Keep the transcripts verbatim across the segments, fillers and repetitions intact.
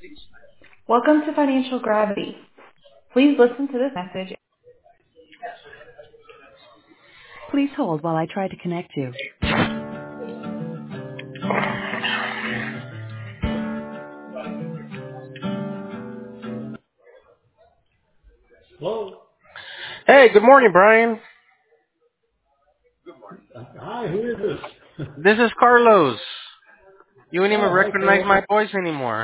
Welcome to Financial Gravity. Please listen to this message. Please hold while I try to connect you. Hello. Hey, good morning, Brian. Uh, Hi, who is this? This is Carlos. You wouldn't even Oh, hi, recognize Carol. my voice anymore.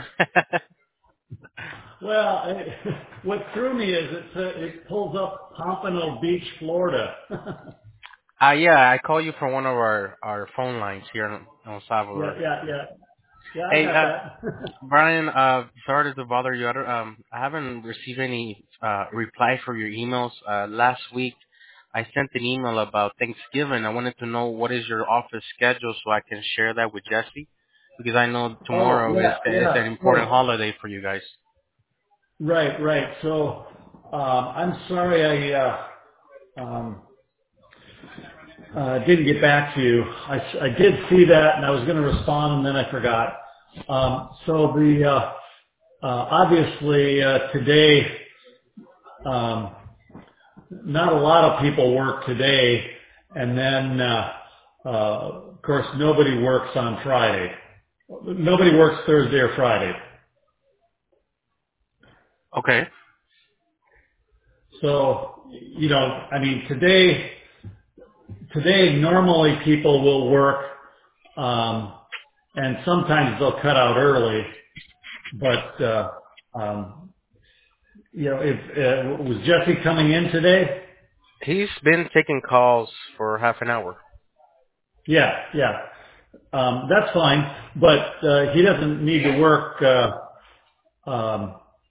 Well, I, what threw me is it uh, it pulls up Pompano Beach, Florida. uh, yeah, I call you from one of our, our phone lines here in El yeah, Salvador. yeah, yeah, yeah. I Hey, got uh, that. Brian, uh, sorry to bother you. I, don't, um, I haven't received any uh, reply for your emails. Uh, last week, I sent an email about Thanksgiving. I wanted to know what is your office schedule so I can share that with Jesse, because I know oh, tomorrow is yeah, is an yeah. important So, holiday for you guys. right, right. So, um, I'm sorry I uh, um, uh, didn't get back to you. I, I did see that, and I was going to respond, and then I forgot. Um, so the uh, uh, obviously uh, today. Um, not a lot of people work today, and then uh, uh, of course nobody works on Friday. Nobody works Thursday or Friday. Okay. So you know, I mean, today today normally people will work, um, and sometimes they'll cut out early. But uh, um, you know, if uh, was Jesse coming in today? He's been taking calls for half an hour. Yeah, yeah. Um, that's fine, but uh, he doesn't need to work. Uh, um,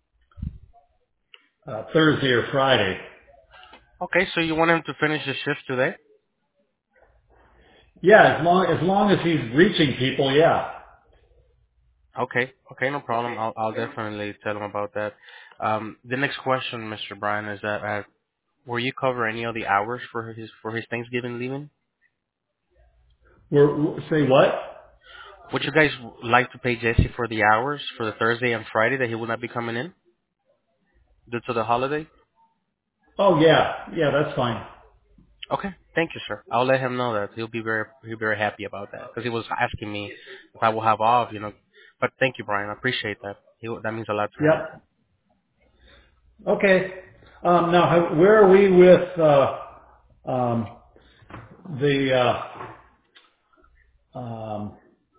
uh, Thursday or Friday. Okay, so you want him to finish the shift today? Yeah, as long as long as he's reaching people, yeah. Okay, okay, no problem. I'll I'll definitely tell him about that. Um, the next question, Mister Brian, is that uh, will you cover any of the hours for his for his Thanksgiving leaving? We're, we're- say what? Would you guys like to pay Jesse for the hours for the Thursday and Friday that he will not be coming in due to the holiday? Oh yeah, yeah, that's fine. Okay, thank you, sir. I'll let him know that. He'll be very he'll be very happy about that because he was asking me if I will have off, you know. But thank you, Brian. I appreciate that. He, that means a lot to him. Yep. Okay. Um, now, how- where are we with uh, um, the uh, um,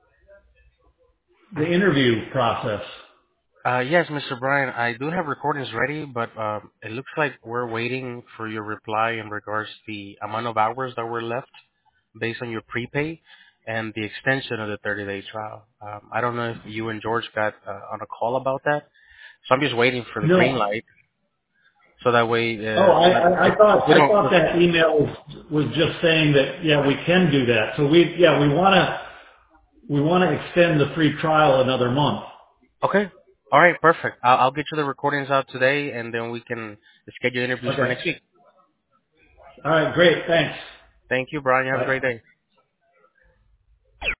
the interview process? Uh, yes, Mister Brian, I do have recordings ready, but um, it looks like we're waiting for your reply in regards to the amount of hours that were left based on your prepay and the extension of the thirty-day trial. Um, I don't know if you and George got uh, on a call about that, so I'm just waiting for the green No. light so that way, Oh, uh, I, like, I, if, I thought if we I don't. thought that email was was just saying that yeah we can do that. So we yeah we want to we want to extend the free trial another month. Okay, all right, perfect. I'll, I'll get you the recordings out today, and then we can schedule interviews for Okay. next week. All right. Great. Thanks. Thank you, Brian. You have a Bye. great day.